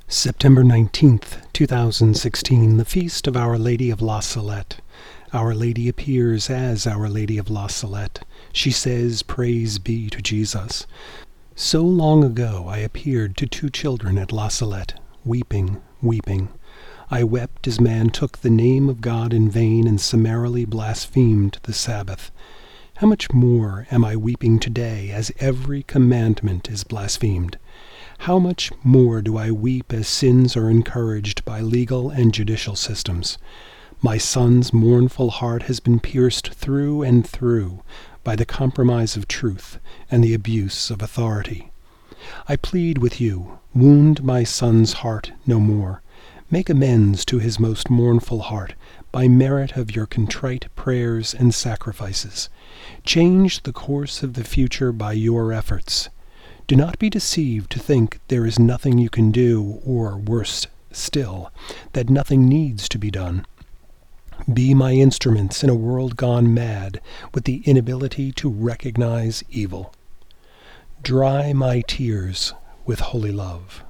September 19th, 2016, the Feast of Our Lady of La Salette. Our Lady appears as Our Lady of La Salette. She says, "Praise be to Jesus." So long ago I appeared to two children at La Salette, weeping, weeping. I wept as man took the name of God in vain and summarily blasphemed the Sabbath. How much more am I weeping today as every commandment is blasphemed? How much more do I weep as sins are encouraged by legal and judicial systems? My son's mournful heart has been pierced through and through by the compromise of truth and the abuse of authority. I plead with you, wound my son's heart no more. Make amends to his most mournful heart by merit of your contrite prayers and sacrifices. Change the course of the future by your efforts. Do not be deceived to think there is nothing you can do, or, worse still, that nothing needs to be done. Be my instruments in a world gone mad with the inability to recognize evil. Dry my tears with holy love.